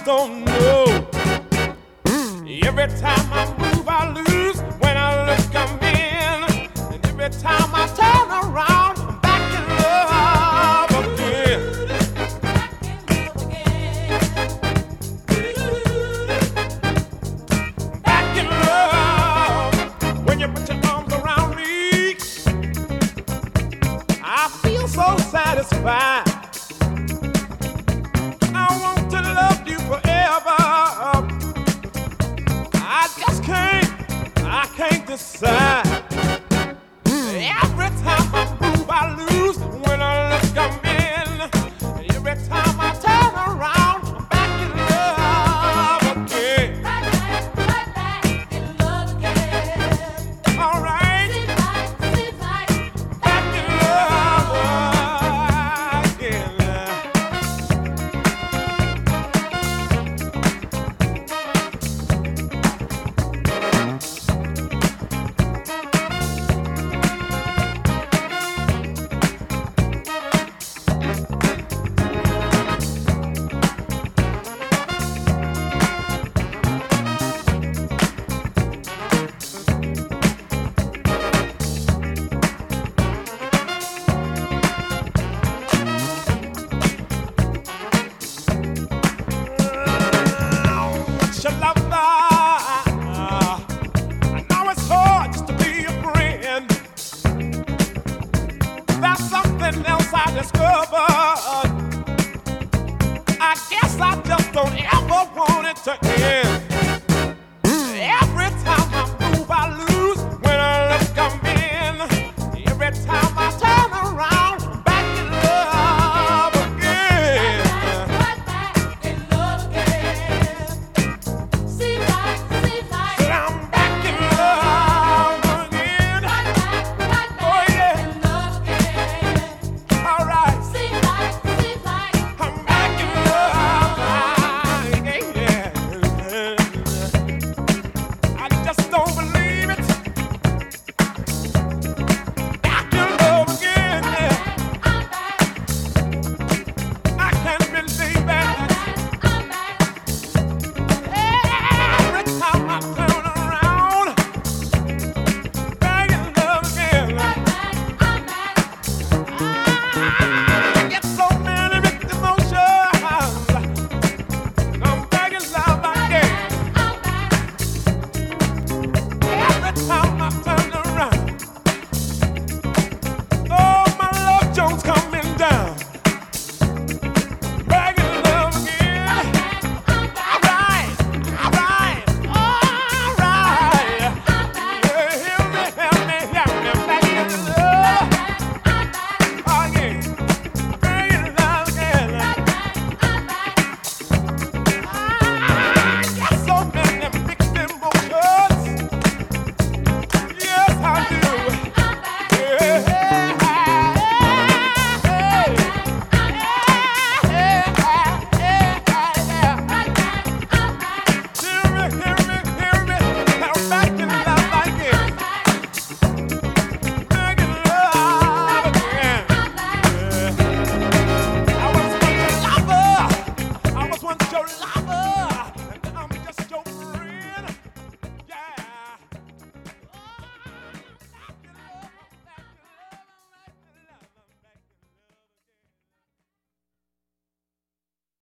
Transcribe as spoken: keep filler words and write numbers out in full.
don't know. Every time I move, I lose. When I look, I'm in. And every time I turn around, I'm back in love again. Back in love. When you put your arms around me, I feel so satisfied. I want to love you forever. I just can't, I can't decide. Every time I move, I lose. When I look, I'm in. Every time I turn around, I'm back in love again. Right back, right back in love again. All right. Seems like, seems like back in love again. Your lover, I know it's hard just to be a friend. That's something else I discovered. I guess I just don't ever want it to end.